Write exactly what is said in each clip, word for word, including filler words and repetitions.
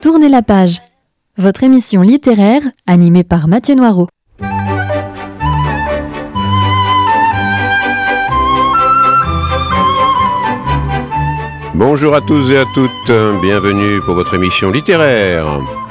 Tournez la page, votre émission littéraire animée par Mathieu Noireau. Bonjour à tous et à toutes, bienvenue pour votre émission littéraire.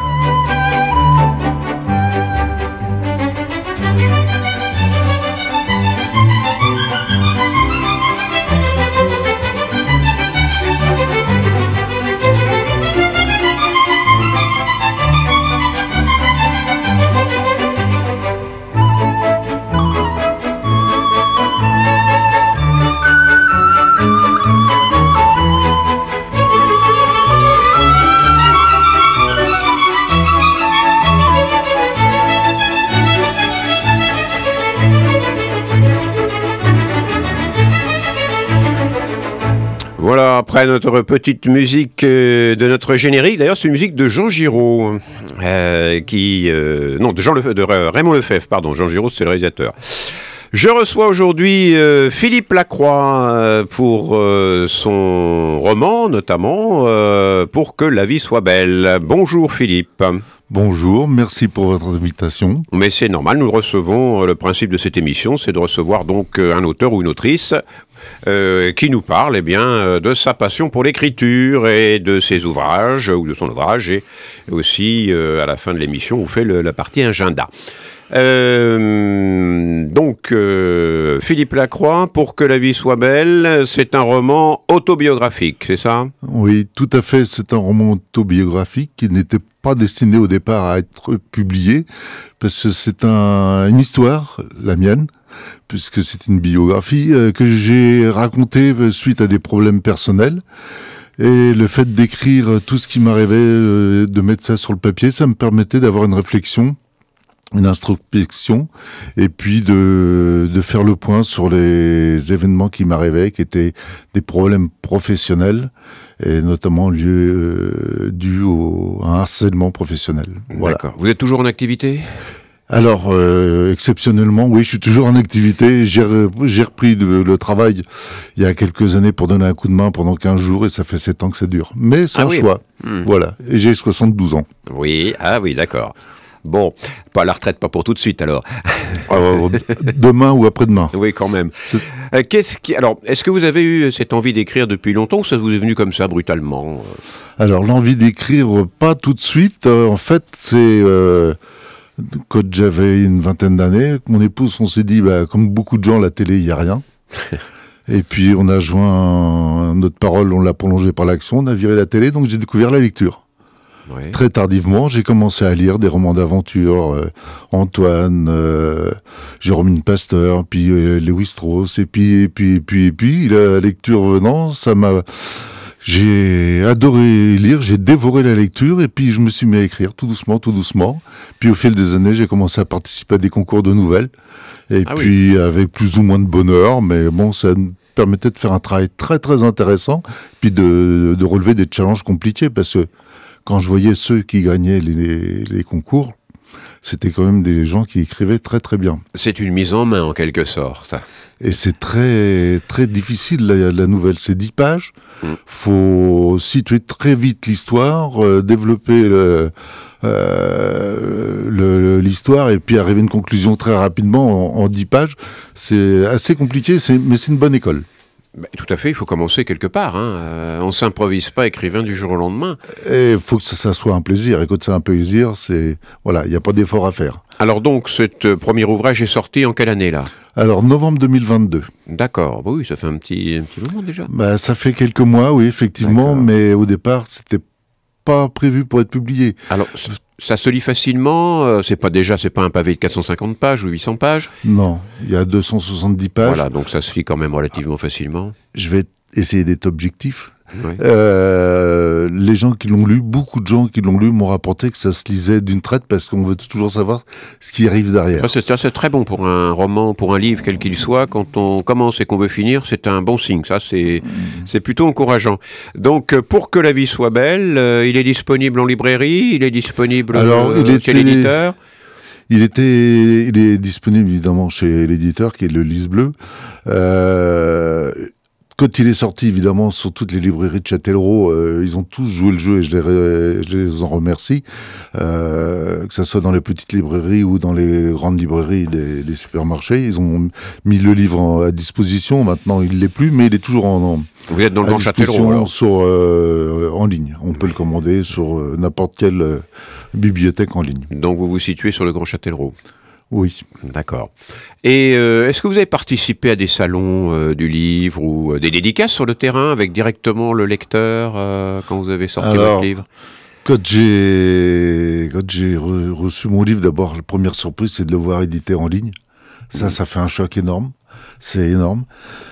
Voilà, après notre petite musique euh, de notre générique, d'ailleurs c'est une musique de Jean Giraud, euh, qui... Euh, non, de, Jean Le, de Raymond Lefebvre, pardon, Jean Giraud c'est le réalisateur. Je reçois aujourd'hui euh, Philippe Lacroix euh, pour euh, son roman, notamment, euh, Pour que la vie soit belle. Bonjour Philippe. Bonjour, merci pour votre invitation. Mais c'est normal, nous recevons, euh, le principe de cette émission, c'est de recevoir donc euh, un auteur ou une autrice euh, qui nous parle eh bien, euh, de sa passion pour l'écriture et de ses ouvrages, ou de son ouvrage, et aussi euh, à la fin de l'émission, on fait le, la partie agenda. Euh, donc, euh, Philippe Lacroix, Pour que la vie soit belle, c'est un roman autobiographique, c'est ça ? Oui, tout à fait, c'est un roman autobiographique qui n'était pas destiné au départ à être publié, parce que c'est un, une histoire, la mienne, puisque c'est une biographie euh, que j'ai racontée suite à des problèmes personnels. Et le fait d'écrire tout ce qui m'arrivait, euh, de mettre ça sur le papier, ça me permettait d'avoir une réflexion, une introspection, et puis de, de faire le point sur les événements qui m'arrivaient, qui étaient des problèmes professionnels, et notamment liés, euh, dus au, à un harcèlement professionnel. Voilà. D'accord. Vous êtes toujours en activité ? Alors, euh, exceptionnellement, oui, je suis toujours en activité. J'ai, j'ai repris de, le travail il y a quelques années pour donner un coup de main pendant quinze jours, et ça fait sept ans que ça dure. Mais c'est ah un oui. choix. Mmh. Voilà. Et j'ai soixante-douze ans. Oui, ah oui, d'accord. Bon, pas la retraite, pas pour tout de suite alors. Alors demain ou après-demain. Oui, quand même. Euh, qu'est-ce qui... Alors, est-ce que vous avez eu cette envie d'écrire depuis longtemps ou ça vous est venu comme ça, brutalement ? Alors, l'envie d'écrire, pas tout de suite. Euh, en fait, c'est... Euh, quand j'avais une vingtaine d'années, avec mon épouse, on s'est dit, bah, comme beaucoup de gens, la télé, il n'y a rien. Et puis, on a joint notre parole, on l'a prolongée par l'action, on a viré la télé, donc j'ai découvert la lecture. Oui. Très tardivement, j'ai commencé à lire des romans d'aventure, euh, Antoine, euh, Jérôme Pasteur, puis euh, Lewis Strauss, et puis, et puis, et puis, et puis, la lecture venant, ça m'a... J'ai adoré lire, j'ai dévoré la lecture, et puis je me suis mis à écrire tout doucement, tout doucement. Puis au fil des années, j'ai commencé à participer à des concours de nouvelles, et ah puis oui. avec plus ou moins de bonheur, mais bon, ça me permettait de faire un travail très très intéressant, puis de, de relever des challenges compliqués, parce que quand je voyais ceux qui gagnaient les, les concours, c'était quand même des gens qui écrivaient très très bien. C'est une mise en main en quelque sorte. Et c'est très très difficile la, la nouvelle, c'est dix pages. Il mmh. faut situer très vite l'histoire, euh, développer le, euh, le, l'histoire et puis arriver à une conclusion très rapidement en, en dix pages. C'est assez compliqué, c'est, mais c'est une bonne école. Bah, tout à fait, il faut commencer quelque part. Hein. Euh, on ne s'improvise pas écrivain du jour au lendemain. Et il faut que ça, ça soit un plaisir. Et quand c'est un plaisir, c'est... Voilà, il n'y a pas d'effort à faire. Alors donc, ce euh, premier ouvrage est sorti en quelle année là ? Alors, novembre deux mille vingt-deux. D'accord, bah oui, ça fait un petit, un petit moment déjà. Bah, ça fait quelques mois, oui, effectivement, D'accord. mais au départ, c'était pas prévu pour être publié. Alors, ça se lit facilement, euh, c'est pas déjà, c'est pas un pavé de quatre cent cinquante pages ou huit cents pages ? Non, il y a deux cent soixante-dix pages. Voilà, donc ça se lit quand même relativement facilement. Je vais essayer d'être objectif. Oui. Euh, les gens qui l'ont lu, beaucoup de gens qui l'ont lu m'ont rapporté que ça se lisait d'une traite parce qu'on veut toujours savoir ce qui arrive derrière. Ça, c'est, c'est très bon pour un roman, pour un livre, quel qu'il soit. Quand on commence et qu'on veut finir, c'est un bon signe. Ça, c'est, mmh. c'est plutôt encourageant. Donc, Pour que la vie soit belle, euh, il est disponible en librairie, il est disponible Alors, euh, il était... chez l'éditeur. Il était, il est disponible évidemment chez l'éditeur qui est le Lys Bleu. Euh, quand il est sorti, évidemment, sur toutes les librairies de Châtellerault, euh, ils ont tous joué le jeu et je les, je les en remercie. Euh, que ce soit dans les petites librairies ou dans les grandes librairies des, des supermarchés. Ils ont mis le livre en, à disposition. Maintenant, il ne l'est plus, mais il est toujours en... en Vous êtes dans le Grand Châtellerault, sur, euh, en ligne. On peut le commander sur euh, n'importe quelle euh, bibliothèque en ligne. Donc vous vous situez sur le Grand Châtellerault. Oui. D'accord. Et euh, est-ce que vous avez participé à des salons euh, du livre ou euh, des dédicaces sur le terrain avec directement le lecteur euh, quand vous avez sorti Alors, votre livre ? Quand j'ai, quand j'ai re- reçu mon livre, d'abord, la première surprise, c'est de le voir édité en ligne. Ça, mmh. ça fait un choc énorme. C'est énorme.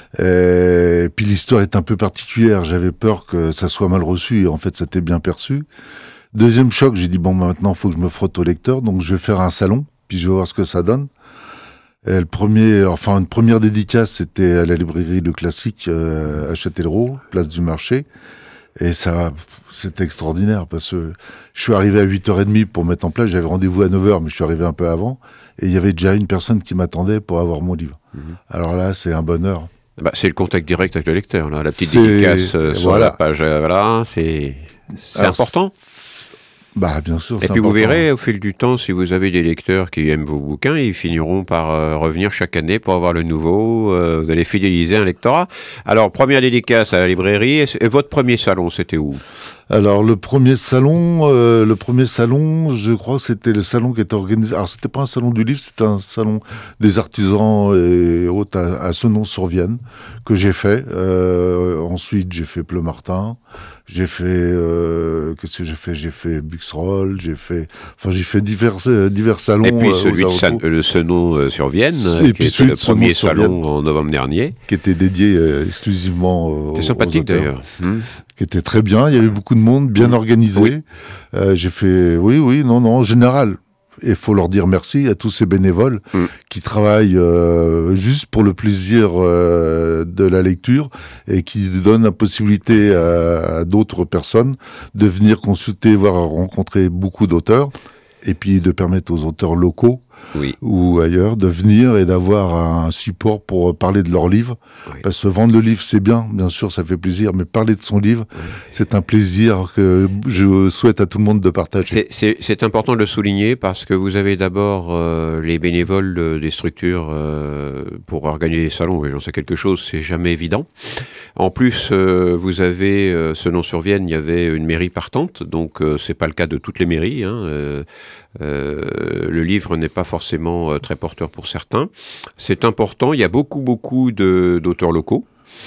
Et puis l'histoire est un peu particulière. J'avais peur que ça soit mal reçu et en fait, ça t'est bien perçu. Deuxième choc, j'ai dit, bon, maintenant, il faut que je me frotte au lecteur. Donc, je vais faire un salon, puis je vais voir ce que ça donne. Et le premier, enfin, une première dédicace, c'était à la librairie Le Classique euh, à Châtellerault, place du Marché. Et ça, c'était extraordinaire parce que je suis arrivé à huit heures trente pour mettre en place. J'avais rendez-vous à neuf heures, mais je suis arrivé un peu avant. Et il y avait déjà une personne qui m'attendait pour avoir mon livre. Mmh. Alors là, c'est un bonheur. Bah, c'est le contact direct avec le lecteur, là. La petite c'est... dédicace euh, sur voilà. la page. Euh, voilà, c'est, c'est Alors, important. C'est... Bah, bien sûr. Et puis important. Vous verrez, au fil du temps, si vous avez des lecteurs qui aiment vos bouquins, ils finiront par euh, revenir chaque année pour avoir le nouveau. Euh, vous allez fidéliser un lectorat. Alors, première dédicace à la librairie. Et votre premier salon, c'était où ? Alors le premier salon, euh, le premier salon, je crois que c'était le salon qui était organisé. Alors c'était pas un salon du livre, c'était un salon des artisans et autres à, à Senon-sur-Vienne que j'ai fait. Euh, ensuite j'ai fait Pleumartin, j'ai fait euh, qu'est-ce que j'ai fait J'ai fait Buxroll, j'ai fait, enfin j'ai fait divers euh, divers salons. Et puis celui euh, de San, le Senon-sur-Vienne, et qui était le premier salon en novembre dernier, qui était dédié euh, exclusivement. C'est sympathique d'ailleurs. Hum. Qui était très bien, il y avait beaucoup de monde, bien organisé. Oui. Euh, j'ai fait, oui, oui, non, non, en général. Et il faut leur dire merci à tous ces bénévoles mm. qui travaillent euh, juste pour le plaisir euh, de la lecture et qui donnent la possibilité à, à d'autres personnes de venir consulter, voire rencontrer beaucoup d'auteurs, et puis de permettre aux auteurs locaux oui. ou ailleurs de venir et d'avoir un support pour parler de leur livre. Oui. Parce que vendre le livre, c'est bien, bien sûr, ça fait plaisir, mais parler de son livre, oui. c'est un plaisir que je souhaite à tout le monde de partager. C'est, c'est, c'est important de le souligner parce que vous avez d'abord euh, les bénévoles de, des structures euh, pour organiser les salons, et j'en sais quelque chose, c'est jamais évident. En plus, euh, vous avez, euh, Senon-sur-Vienne, il y avait une mairie partante, donc euh, c'est pas le cas de toutes les mairies, hein, euh, Euh, le livre n'est pas forcément euh, très porteur pour certains. C'est important, il y a beaucoup, beaucoup de, d'auteurs locaux.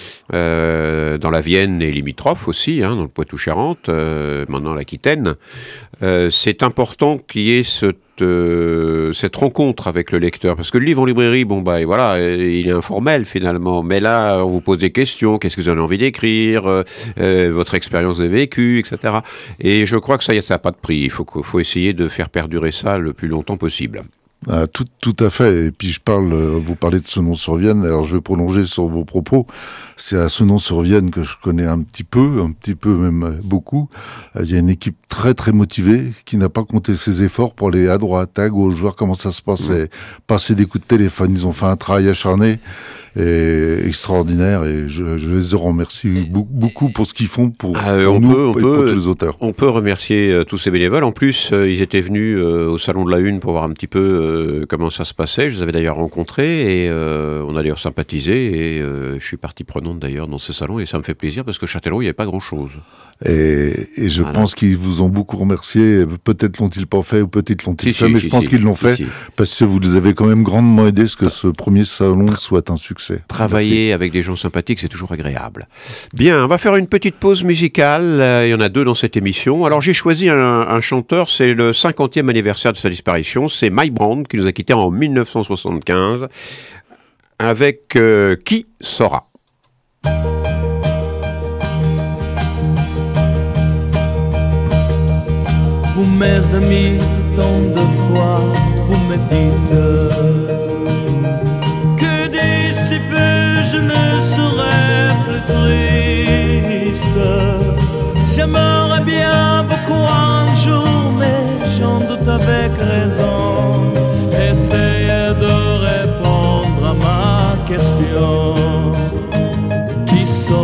Euh, dans la Vienne et limitrophes aussi, hein, dans le Poitou-Charentes, euh, maintenant l'Aquitaine. Euh, c'est important qu'il y ait cette, euh, cette rencontre avec le lecteur, parce que le livre en librairie, bon bah voilà, il est informel finalement, mais là on vous pose des questions, qu'est-ce que vous avez envie d'écrire, euh, euh, votre expérience de vécu, et cetera. Et je crois que ça, ça n'a pas de prix, il faut, faut essayer de faire perdurer ça le plus longtemps possible. Ah, tout, tout à fait. Et puis je parle, vous parlez de Senon-sur-Vienne. Alors je vais prolonger sur vos propos. C'est à Senon-sur-Vienne que je connais un petit peu, un petit peu même beaucoup. Il y a une équipe très très motivée qui n'a pas compté ses efforts pour aller à droite, à gauche, voir comment ça se passait, mmh. passer des coups de téléphone. Ils ont fait un travail acharné et extraordinaire et je, je les remercie beaucoup pour ce qu'ils font pour, ah, pour on nous peut, on et peut, pour tous les auteurs. On peut remercier euh, tous ces bénévoles. En plus, euh, ils étaient venus euh, au Salon de la Une pour voir un petit peu euh, comment ça se passait. Je les avais d'ailleurs rencontrés et euh, on a d'ailleurs sympathisé et euh, je suis partie prenante d'ailleurs dans ce salon et ça me fait plaisir parce que Châtellerault, il n'y avait pas grand-chose. Et, et je voilà. pense qu'ils vous ont beaucoup remercié. Peut-être l'ont-ils pas fait ou peut-être l'ont-ils si, fait, si, mais si, je pense si, qu'ils l'ont si, fait si. parce que vous les avez quand même grandement aidés à ce que ce premier salon soit un succès. Travailler Merci. Avec des gens sympathiques, c'est toujours agréable. Bien, on va faire une petite pause musicale. Il y en a deux dans cette émission. Alors j'ai choisi un, un chanteur, c'est le cinquantième anniversaire de sa disparition. C'est Mike Brand qui nous a quittés en mille neuf cent soixante-quinze avec euh, Qui saura. Vous mes amis, tant de fois vous me dites que d'ici peu je ne serai plus triste. J'aimerais bien vous croire un jour, mais j'en doute avec raison. Essayez de répondre à ma question. Qui saura?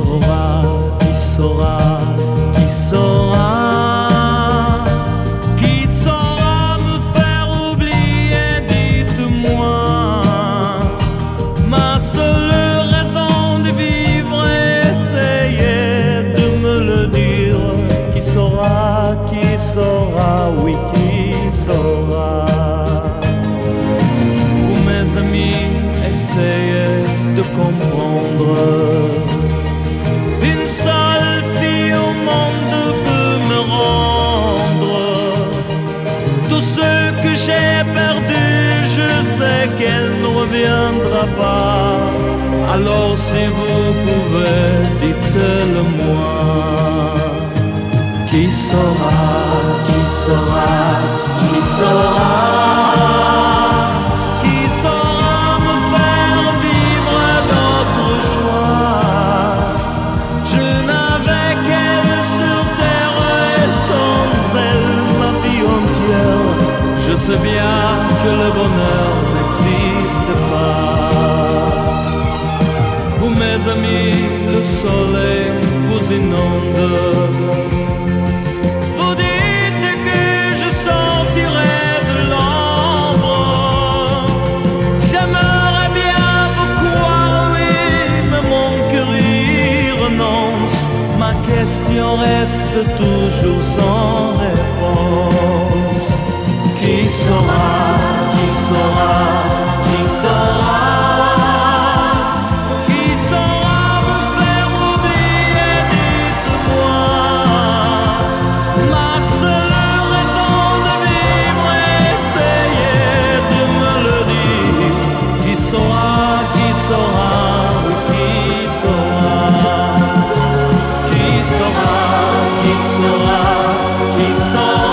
saura, oui, qui saura. Vous, mes amis, essayez de comprendre. Une seule fille au monde peut me rendre tout ce que j'ai perdu. Je sais qu'elle ne reviendra pas. Alors si vous pouvez, dites-le moi. Qui saura, qui saura, qui saura, qui saura me faire vivre d'autres joies. Je n'avais qu'elle sur terre et sans elle ma vie entière. Je sais bien que le bonheur n'existe pas. Vous, mes amis, le soleil vous inonde. Vous dites que je sortirai de l'ombre. J'aimerais bien vous croire, oui, mais mon cœur y renonce. Ma question reste toujours sans réponse. Qui saura, qui saura, qui saura, qui saura me faire oublier, dites-moi. Ma seule raison de vivre, essayez de me le dire. Qui saura, qui saura, qui saura, qui saura, qui saura, qui saura.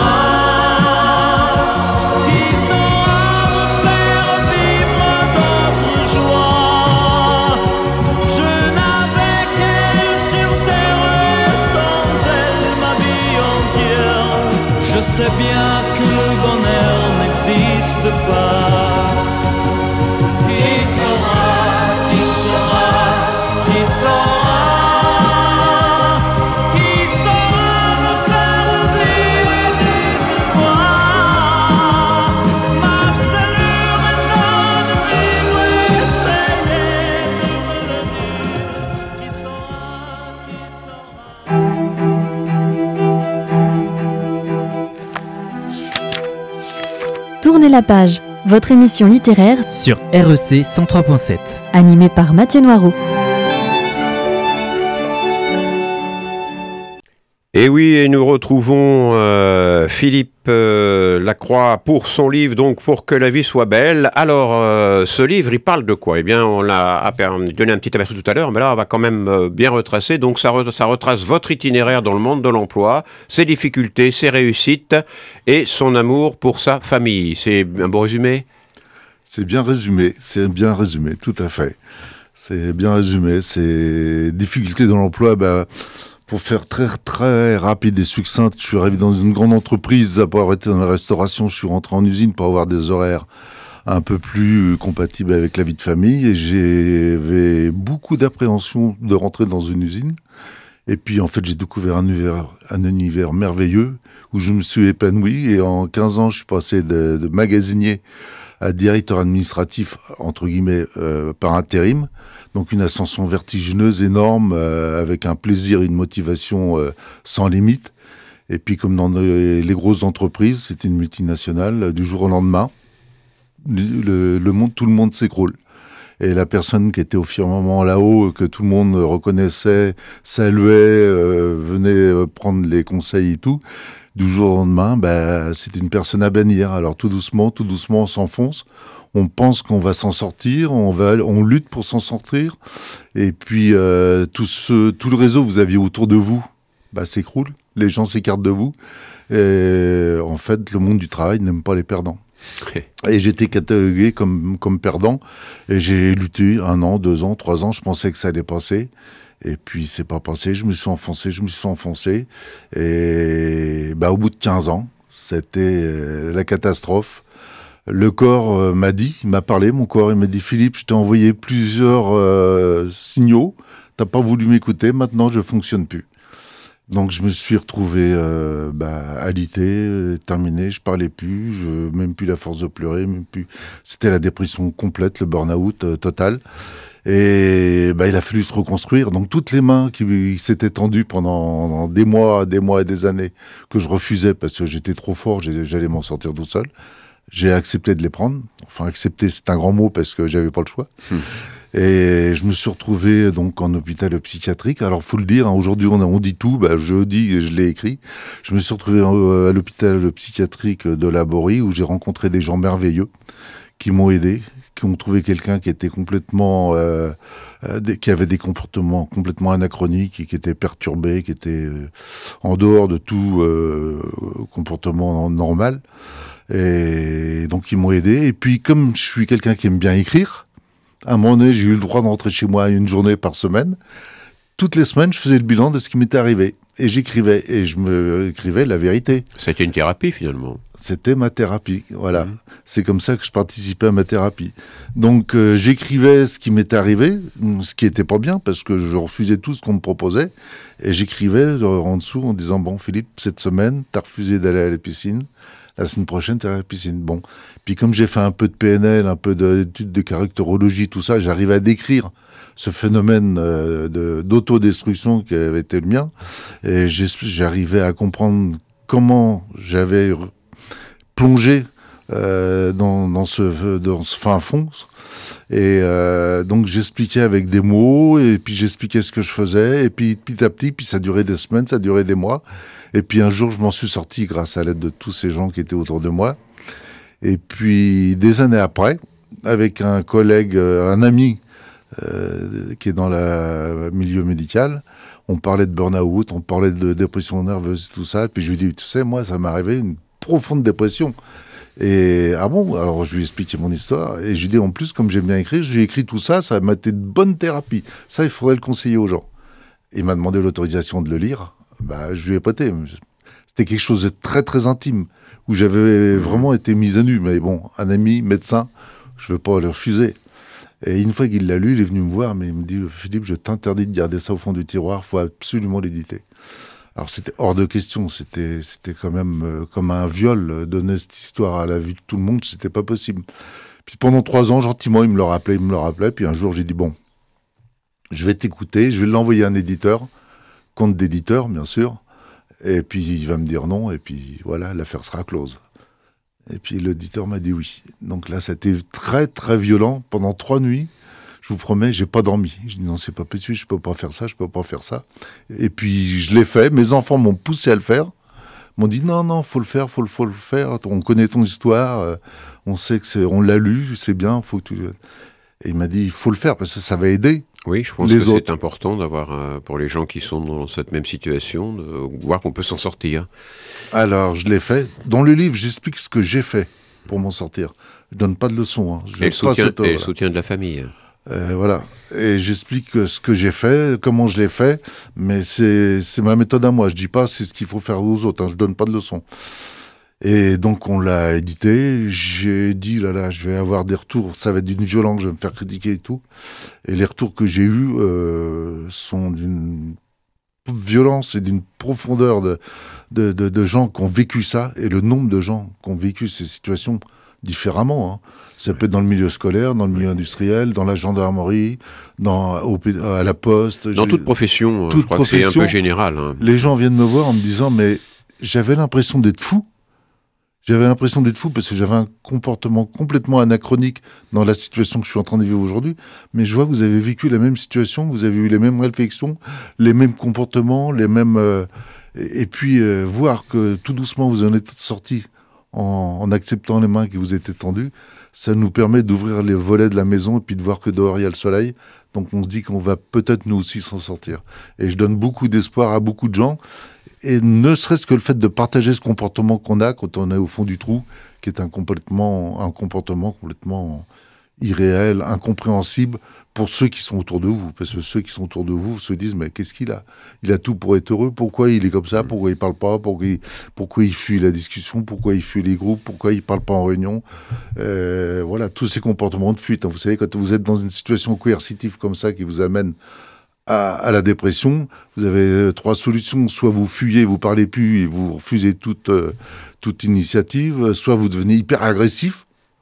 Je sais bien que le bonheur n'existe pas. Qui saura, qui saura, qui saura, qui saura me faire oublier, dites-moi. Ma seule raison de vivre, essayez de me le dire. Qui saura, qui saura. Tournez la page, votre émission littéraire sur R E C cent trois point sept. Animée par Mathieu Noireau. Et oui, et nous retrouvons euh, Philippe euh, Lacroix pour son livre, donc Pour que la vie soit belle. Alors, euh, ce livre, il parle de quoi ? Eh bien, on l'a donné un petit aperçu tout à l'heure, mais là, on va quand même euh, bien retracer. Donc, ça, re, ça retrace votre itinéraire dans le monde de l'emploi, ses difficultés, ses réussites et son amour pour sa famille. C'est un bon résumé ? C'est bien résumé, c'est bien résumé, tout à fait. C'est bien résumé, ces difficultés dans l'emploi, bah... Pour faire très très rapide et succincte, je suis arrivé dans une grande entreprise. Après avoir été dans la restauration, je suis rentré en usine pour avoir des horaires un peu plus compatibles avec la vie de famille. Et j'avais beaucoup d'appréhension de rentrer dans une usine. Et puis en fait, j'ai découvert un univers, un univers merveilleux où je me suis épanoui. Et en quinze ans, je suis passé de, de magasinier à directeur administratif, entre guillemets, euh, par intérim. Donc une ascension vertigineuse, énorme, euh, avec un plaisir et une motivation euh, sans limite. Et puis comme dans les, les grosses entreprises, c'était une multinationale, euh, du jour au lendemain, le, le monde, tout le monde s'écroule. Et la personne qui était au firmament là-haut, que tout le monde reconnaissait, saluait, euh, venait prendre les conseils et tout, du jour au lendemain, bah, c'était une personne à bannir. Alors tout doucement, tout doucement, on s'enfonce. On pense qu'on va s'en sortir, on, va, on lutte pour s'en sortir. Et puis, euh, tout, ce, tout le réseau que vous aviez autour de vous bah, s'écroule. Les gens s'écartent de vous. Et en fait, le monde du travail n'aime pas les perdants. Et j'étais catalogué comme, comme perdant. Et j'ai lutté un an, deux ans, trois ans. Je pensais que ça allait passer. Et puis, c'est pas passé. Je me suis enfoncé, je me suis enfoncé. Et bah, au bout de quinze ans, c'était la catastrophe. Le corps euh, m'a dit, il m'a parlé, mon corps, il m'a dit « Philippe, je t'ai envoyé plusieurs euh, signaux, t'as pas voulu m'écouter, maintenant je fonctionne plus ». Donc je me suis retrouvé euh, bah, alité, euh, terminé, je parlais plus, je, même plus la force de pleurer, même plus. C'était la dépression complète, le burn-out euh, total. Et bah, il a fallu se reconstruire. Donc toutes les mains qui s'étaient tendues pendant des mois, des mois et des années, que je refusais parce que j'étais trop fort, j'allais m'en sortir tout seul, j'ai accepté de les prendre. Enfin, accepter, c'est un grand mot parce que j'avais pas le choix. Mmh. Et je me suis retrouvé donc en hôpital psychiatrique. Alors, faut le dire, hein, aujourd'hui on, on dit tout, bah, je dis et je l'ai écrit. Je me suis retrouvé à l'hôpital psychiatrique de la Borie où j'ai rencontré des gens merveilleux qui m'ont aidé, qui ont trouvé quelqu'un qui était complètement, euh, euh, qui avait des comportements complètement anachroniques et qui était perturbé, qui était euh, en dehors de tout euh, comportement normal. Et donc ils m'ont aidé. Et puis comme je suis quelqu'un qui aime bien écrire, à un moment donné, j'ai eu le droit de rentrer chez moi une journée par semaine. Toutes les semaines, je faisais le bilan de ce qui m'était arrivé. Et j'écrivais, et je me écrivais la vérité. C'était une thérapie, finalement. C'était ma thérapie, voilà. Mmh. C'est comme ça que je participais à ma thérapie. Donc, euh, j'écrivais ce qui m'était arrivé, ce qui n'était pas bien, parce que je refusais tout ce qu'on me proposait. Et j'écrivais en dessous en disant, bon, Philippe, cette semaine, tu as refusé d'aller à la piscine. La semaine prochaine, tu es à la piscine. Bon. Puis comme j'ai fait un peu de P N L, un peu d'études de caractérologie, tout ça, j'arrivais à décrire ce phénomène euh, de, d'autodestruction qui avait été le mien. Et j'arrivais à comprendre comment j'avais plongé euh, dans, dans, ce, dans ce fin fond. Et euh, donc j'expliquais avec des mots, et puis j'expliquais ce que je faisais, et puis petit à petit, puis ça durait des semaines, ça durait des mois. Et puis un jour, je m'en suis sorti grâce à l'aide de tous ces gens qui étaient autour de moi. Et puis des années après, avec un collègue, un ami euh, qui est dans le milieu médical, on parlait de burn-out, on parlait de dépression nerveuse, tout ça. Et puis je lui ai dit, tu sais, moi, ça m'est arrivé une profonde dépression. Et ah bon, alors je lui ai expliqué mon histoire. Et je lui ai dit, en plus, comme j'aime bien écrire, j'ai écrit tout ça, ça m'a été de bonne thérapie. Ça, il faudrait le conseiller aux gens. Il m'a demandé l'autorisation de le lire. Bah, je lui ai prêté. C'était quelque chose de très très intime, où j'avais vraiment été mis à nu. Mais bon, un ami, médecin, je ne veux pas le refuser. Et une fois qu'il l'a lu, il est venu me voir, mais il me dit, Philippe, je t'interdis de garder ça au fond du tiroir, il faut absolument l'éditer. Alors c'était hors de question, c'était, c'était quand même euh, comme un viol, euh, donner cette histoire à la vue de tout le monde, c'était pas possible. Puis pendant trois ans, gentiment, il me le rappelait, il me le rappelait, puis un jour j'ai dit, bon, je vais t'écouter, je vais l'envoyer à un éditeur, compte d'éditeur, bien sûr, et puis il va me dire non, et puis voilà, l'affaire sera close. Et puis l'éditeur m'a dit oui. Donc là, c'était très, très violent. Pendant trois nuits, je vous promets, j'ai pas dormi. Je dis non, c'est pas possible, je peux pas faire ça, je peux pas faire ça. Et puis je l'ai fait, mes enfants m'ont poussé à le faire, m'ont dit non, non, faut le faire, faut le, faut le faire, on connaît ton histoire, on sait que c'est, on l'a lu, c'est bien, faut que tu... Et il m'a dit, il faut le faire, parce que ça va aider. Oui, je pense les que autres. C'est important d'avoir, euh, pour les gens qui sont dans cette même situation, de voir qu'on peut s'en sortir. Alors, je l'ai fait. Dans le livre, j'explique ce que j'ai fait pour m'en sortir. Je donne pas de leçons. Hein. Je et le soutien, auto, et le voilà. soutien de la famille. Euh, voilà. Et j'explique ce que j'ai fait, comment je l'ai fait, mais c'est, c'est ma méthode à moi. Je dis pas c'est ce qu'il faut faire aux autres. Hein. Je donne pas de leçons. Et donc, on l'a édité. J'ai dit, là, là, je vais avoir des retours. Ça va être d'une violence, je vais me faire critiquer et tout. Et les retours que j'ai eus euh, sont d'une violence et d'une profondeur de, de, de, de gens qui ont vécu ça. Et le nombre de gens qui ont vécu ces situations différemment. Hein. Ça peut être dans le milieu scolaire, dans le milieu industriel, dans la gendarmerie, dans, au, à la poste. Dans toute profession, toute je crois profession, que c'est un peu général. Hein. Les gens viennent me voir en me disant, mais j'avais l'impression d'être fou. J'avais l'impression d'être fou parce que j'avais un comportement complètement anachronique dans la situation que je suis en train de vivre aujourd'hui. Mais je vois que vous avez vécu la même situation, vous avez eu les mêmes réflexions, les mêmes comportements, les mêmes... Euh, et, et puis, euh, voir que tout doucement, vous en êtes sortis en, en acceptant les mains qui vous étaient tendues, ça nous permet d'ouvrir les volets de la maison et puis de voir que dehors, il y a le soleil. Donc, on se dit qu'on va peut-être nous aussi s'en sortir. Et je donne beaucoup d'espoir à beaucoup de gens. Et ne serait-ce que le fait de partager ce comportement qu'on a quand on est au fond du trou, qui est un, complètement, un comportement complètement irréel, incompréhensible pour ceux qui sont autour de vous. Parce que ceux qui sont autour de vous se disent, mais qu'est-ce qu'il a ? Il a tout pour être heureux, pourquoi il est comme ça ? Pourquoi il parle pas ? Pourquoi il, pourquoi il fuit la discussion ? Pourquoi il fuit les groupes ? Pourquoi il parle pas en réunion ? euh, Voilà, tous ces comportements de fuite. Vous savez, quand vous êtes dans une situation coercitive comme ça qui vous amène À, à la dépression, vous avez euh, trois solutions. Soit vous fuyez, vous parlez plus et vous refusez toute, euh, toute initiative, soit vous devenez hyper agressif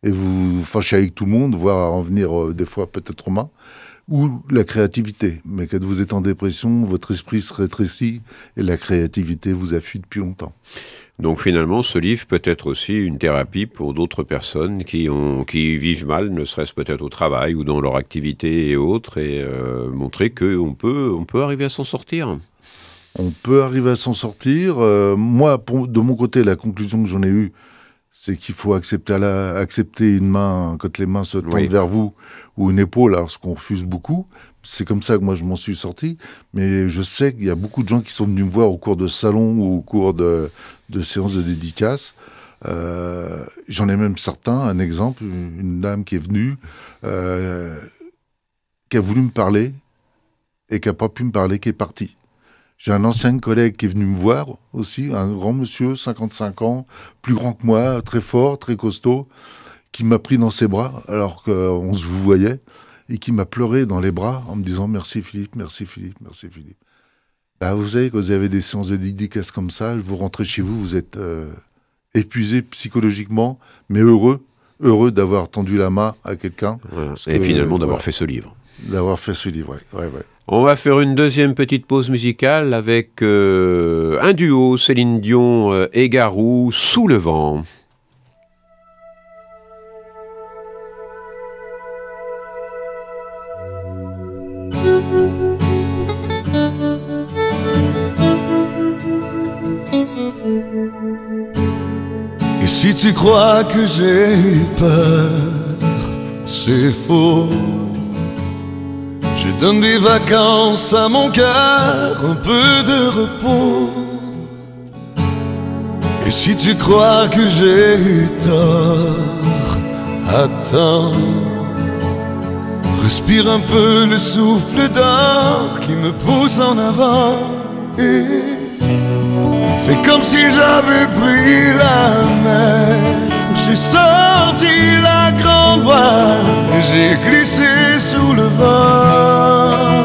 et vous fâchez avec tout le monde, voire en venir euh, des fois peut-être aux mains, ou la créativité. Mais quand vous êtes en dépression, votre esprit se rétrécit et la créativité vous a fui depuis longtemps. Donc finalement, ce livre peut être aussi une thérapie pour d'autres personnes qui, ont, qui vivent mal, ne serait-ce peut-être au travail ou dans leur activité et autres, et euh, montrer qu'on peut, on peut arriver à s'en sortir. On peut arriver à s'en sortir. Euh, moi, pour, de mon côté, la conclusion que j'en ai eue, c'est qu'il faut accepter, à la, accepter une main quand les mains se tendent oui. vers vous, ou une épaule, alors ce qu'on refuse beaucoup. C'est comme ça que moi je m'en suis sorti. Mais je sais qu'il y a beaucoup de gens qui sont venus me voir au cours de salons ou au cours de, de séances de dédicaces. Euh, j'en ai même certains, un exemple, une dame qui est venue, euh, qui a voulu me parler et qui n'a pas pu me parler, qui est partie. J'ai un ancien collègue qui est venu me voir aussi, un grand monsieur, cinquante-cinq ans, plus grand que moi, très fort, très costaud, qui m'a pris dans ses bras alors qu'on se vous voyait et qui m'a pleuré dans les bras en me disant « Merci Philippe, merci Philippe, merci Philippe ». Bah, vous savez, quand vous avez des séances de dédicaces comme ça, vous rentrez chez vous, vous êtes euh, épuisé psychologiquement, mais heureux, heureux d'avoir tendu la main à quelqu'un. Ouais. Et que, finalement d'avoir voilà, fait ce livre. D'avoir fait ce livre, oui. Ouais, ouais. On va faire une deuxième petite pause musicale avec euh, un duo, Céline Dion euh, et Garou, Sous le vent. Et si tu crois que j'ai peur, c'est faux. Je donne des vacances à mon cœur, un peu de repos. Et si tu crois que j'ai eu tort, attends. Respire un peu le souffle d'or qui me pousse en avant. Et fais comme si j'avais pris la mer. J'ai sorti la grande voile et j'ai glissé sous le vent.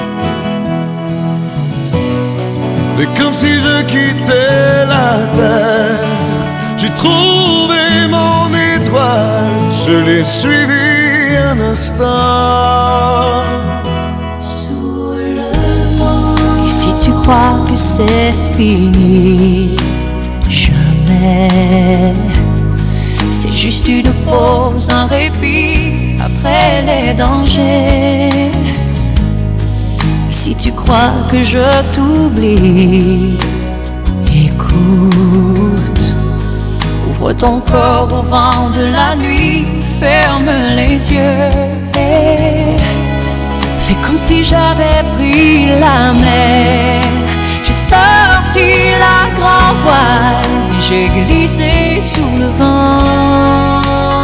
Fais comme si je quittais la terre. J'ai trouvé mon étoile, je l'ai suivi un instant. Sous le vent. Et si tu crois que c'est fini, jamais. C'est juste une pause, un répit après les dangers. Si tu crois que je t'oublie, écoute. Ouvre ton corps au vent de la nuit, ferme les yeux et fais comme si j'avais pris la mer. J'ai sorti la grande voile et j'ai glissé sous le vent.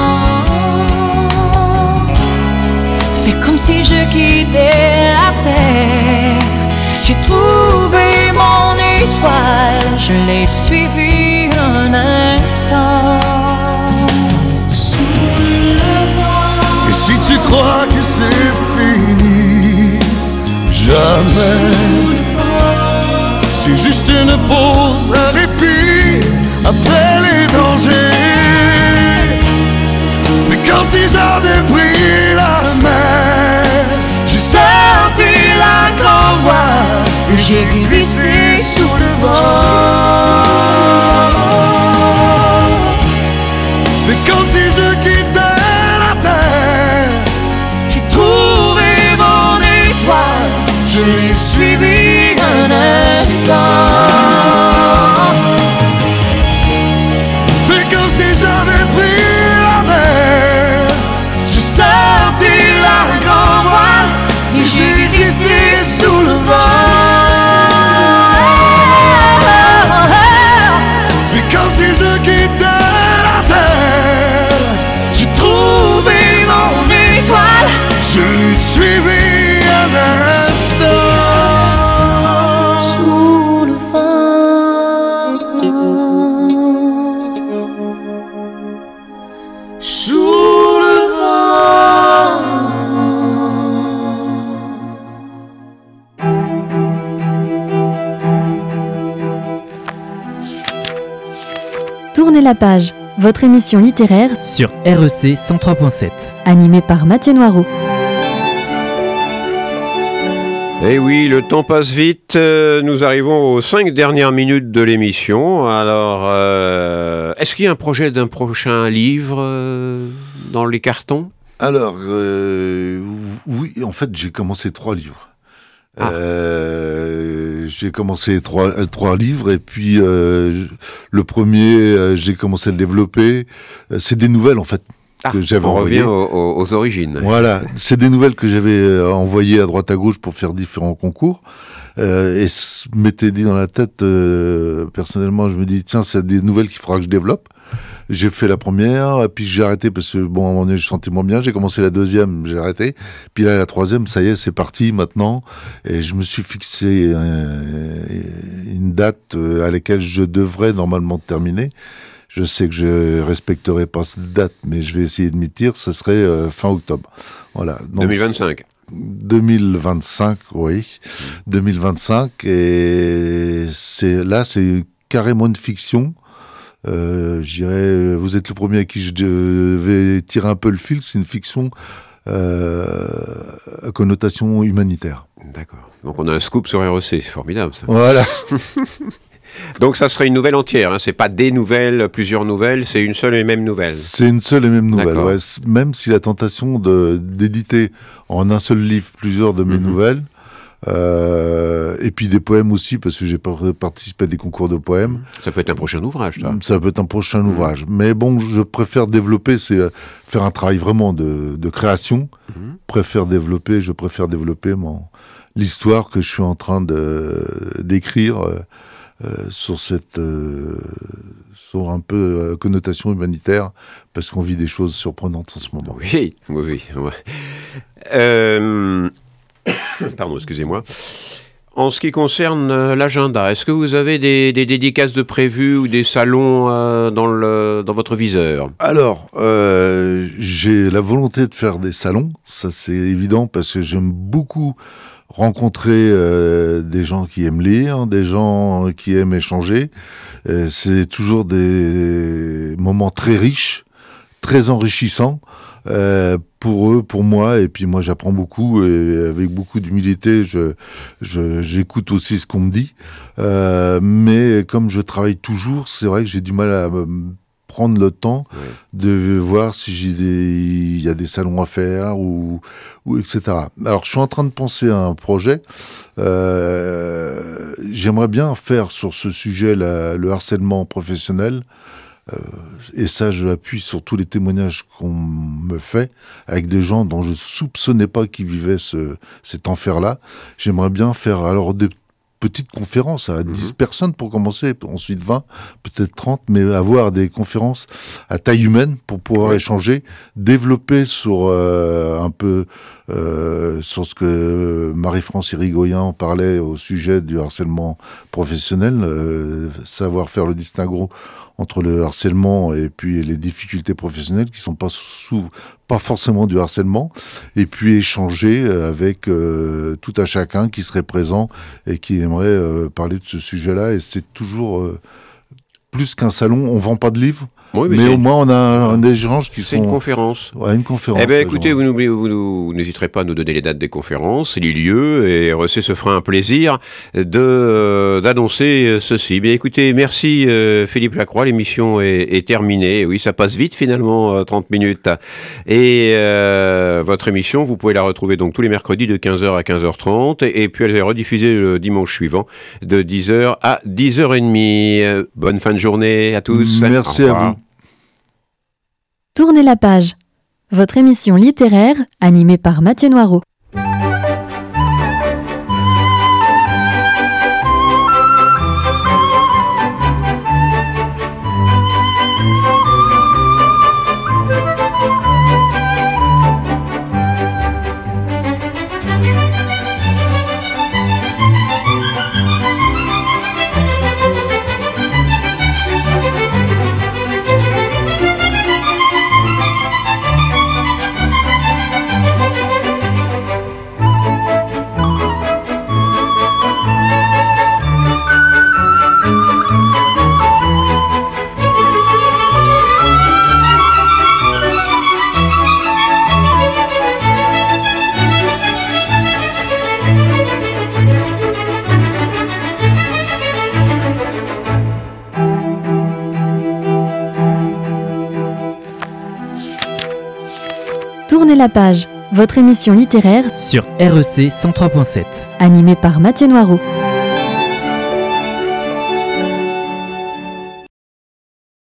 Fais comme si je quittais la terre. J'ai trouvé mon étoile, je l'ai suivi un instant. Sous le vent. Et si tu crois que c'est fini, jamais. C'est juste une pause, un répit après les dangers. Fais comme si j'avais pris la mer. J'ai sorti la grande voile et j'ai glissé sous le vent. Fais comme si je quittais la terre. J'ai trouvé mon étoile, je l'ai suivi un instant. Fais comme si j'avais pris la mer. J'ai sorti la grande voile et j'ai glissé sous le vent. Fais comme si je quittais la terre. J'ai trouvé mon étoile, je l'ai suivi un instant. Sous le vent. Sous le vent. Tournez la page. votre émission littéraire sur R E C cent trois point sept. Animée par Mathieu Noireau. Eh oui, le temps passe vite. Euh, nous arrivons aux cinq dernières minutes de l'émission. Alors, euh, est-ce qu'il y a un projet d'un prochain livre euh, dans les cartons ? Alors, euh, oui, en fait, j'ai commencé trois livres. Ah. Euh, j'ai commencé trois, trois livres et puis euh, le premier, euh, j'ai commencé à le développer. C'est des nouvelles, en fait. Ah, que j'avais on envoyé. revient aux, aux origines. Voilà, c'est des nouvelles que j'avais envoyées à droite à gauche pour faire différents concours. Euh, et je m'étais dit dans la tête, euh, personnellement, je me dis, tiens, c'est des nouvelles qu'il faudra que je développe. J'ai fait la première, et puis j'ai arrêté parce que, bon, à un moment donné, je sentais moins bien. J'ai commencé la deuxième, j'ai arrêté. Puis là, la troisième, ça y est, c'est parti maintenant. Et je me suis fixé euh, une date à laquelle je devrais normalement terminer. Je sais que je respecterai pas cette date, mais je vais essayer de m'y tenir. Ce serait euh, fin octobre. Voilà. Donc, deux mille vingt-cinq. deux mille vingt-cinq, oui. Mmh. deux mille vingt-cinq. Et c'est, là, c'est carrément une fiction. Euh, je dirais, vous êtes le premier à qui je vais tirer un peu le fil. C'est une fiction euh, à connotation humanitaire. D'accord. Donc on a un scoop sur R E C. C'est formidable, ça. Voilà. Donc ça serait une nouvelle entière, hein. C'est pas des nouvelles, plusieurs nouvelles, c'est une seule et même nouvelle. C'est une seule et même nouvelle, ouais. Même si la tentation de, d'éditer en un seul livre plusieurs de mes mm-hmm. nouvelles, euh, et puis des poèmes aussi, parce que j'ai participé à des concours de poèmes. Ça peut être un prochain ouvrage, ça. Ça peut être un prochain mm-hmm. ouvrage. Mais bon, je préfère développer, c'est faire un travail vraiment de, de création. Mm-hmm. Préfère développer, je préfère développer mon, l'histoire que je suis en train de, d'écrire. Euh, Euh, sur cette euh, sur un peu euh, connotation humanitaire, parce qu'on vit des choses surprenantes en ce moment. Oui, oui, oui. Ouais. Euh... Pardon, excusez-moi. En ce qui concerne euh, l'agenda, est-ce que vous avez des, des dédicaces de prévues ou des salons euh, dans, le, dans votre viseur ? Alors, euh, j'ai la volonté de faire des salons, ça c'est évident, parce que j'aime beaucoup rencontrer euh, des gens qui aiment lire, des gens qui aiment échanger. Euh, c'est toujours des moments très riches, très enrichissants euh, pour eux, pour moi. Et puis moi, j'apprends beaucoup et avec beaucoup d'humilité, je, je, j'écoute aussi ce qu'on me dit. Euh, mais comme je travaille toujours, c'est vrai que j'ai du mal à prendre le temps ouais. de voir si j'ai des, il y a des salons à faire ou, ou et cetera. Alors, je suis en train de penser à un projet. Euh, j'aimerais bien faire sur ce sujet la, le harcèlement professionnel. Euh, et ça, je appuie sur tous les témoignages qu'on me fait avec des gens dont je soupçonnais pas qu'ils vivaient ce, cet enfer-là. J'aimerais bien faire alors des petite conférence à dix mmh. personnes pour commencer, ensuite vingt, peut-être trente, mais avoir des conférences à taille humaine pour pouvoir oui. échanger, développer sur euh, un peu euh, sur ce que Marie-France Irigoyen parlait au sujet du harcèlement professionnel, euh, savoir faire le distinguo entre le harcèlement et puis les difficultés professionnelles qui sont pas sous, pas forcément du harcèlement, et puis échanger avec euh, tout un chacun qui serait présent et qui aimerait euh, parler de ce sujet-là. Et c'est toujours euh, plus qu'un salon. On vend pas de livres. Oui, mais, mais au moins on a un, un échange qui c'est sont... une conférence. Ouais, une conférence. Eh bien, écoutez, vous, vous, vous n'hésiterez pas à nous donner les dates des conférences, les lieux, et R E C se fera un plaisir de, euh, d'annoncer ceci. Bien, écoutez, merci euh, Philippe Lacroix, l'émission est, est terminée. Oui, ça passe vite finalement, euh, trente minutes. Et euh, votre émission, vous pouvez la retrouver donc tous les mercredis de quinze heures à quinze heures trente, et, et puis elle est rediffusée le dimanche suivant de dix heures à dix heures trente. Bonne fin de journée à tous. Merci à vous. Tournez la page. Votre émission littéraire animée par Mathieu Noireau. Tournez la page, votre émission littéraire sur R E C cent trois point sept. animée par Mathieu Noireau.